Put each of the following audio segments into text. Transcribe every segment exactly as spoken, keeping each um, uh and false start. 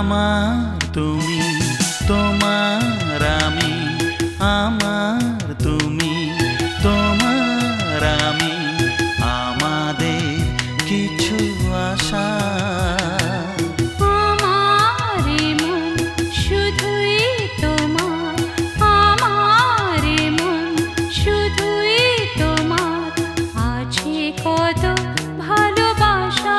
আমার তুমি, তোমার আমি, আমার তুমি, তোমার আমি, আমাদের কিছু আশা। আমার মন শুধুই তোমার, আমার মন শুধুই তোমার, আছে কত ভালোবাসা।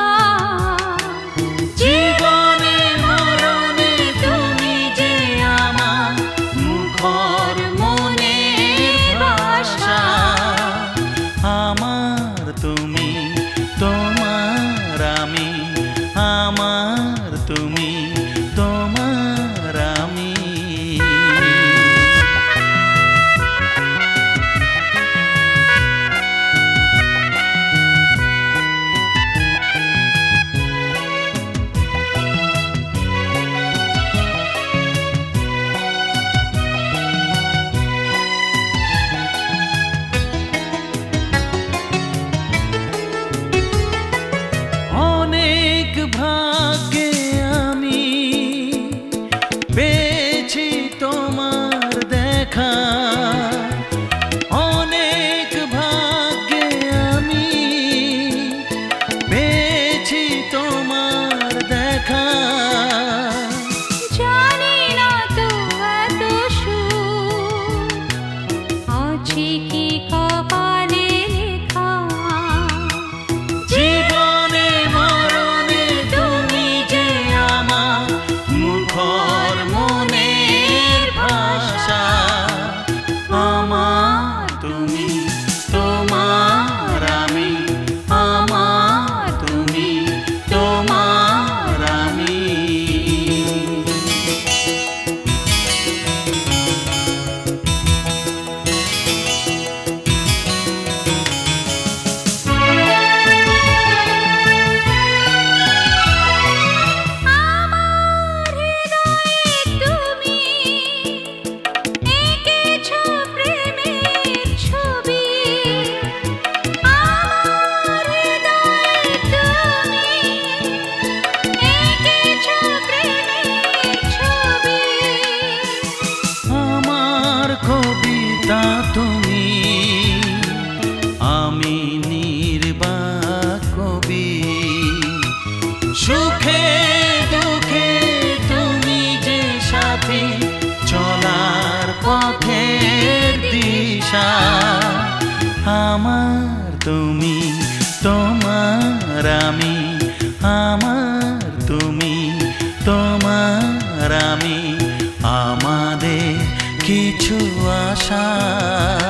জীবনে মরণে তুমি যে আমার মুখর মনের ভাষা। আমার তুমি, তোমার আমি, আমার তুমি, তোমার আমি। অনেক ভাগ্যে আমি পেয়েছি তোমার দেখা, অনেক ভাগ্যে আমি পেয়েছি তোমার দেখা। জানি না তো এত সুখ আছে কি কপালে লেখা। জীবনে মরণে তুমি যে আমার মুখর মনের ভাষা। আমার তুমি, তোমার আমি, আমার তুমি, তোমার আমি। আমার হৃদয়ে তুমি এঁকেছো প্রেমের ছবি। আমার হৃদয়ে তুমি এঁকেছো প্রেমের ছবি। আমার কবিতা তুমি, আমি নির্বাক কবি। সুখে দুঃখে তুমি যে সাথী, চলার পথের দিশা। আমার তুমি, তোমার আমি, আমার তুমি, তোমার আমি, আমাদের কিছু আশা।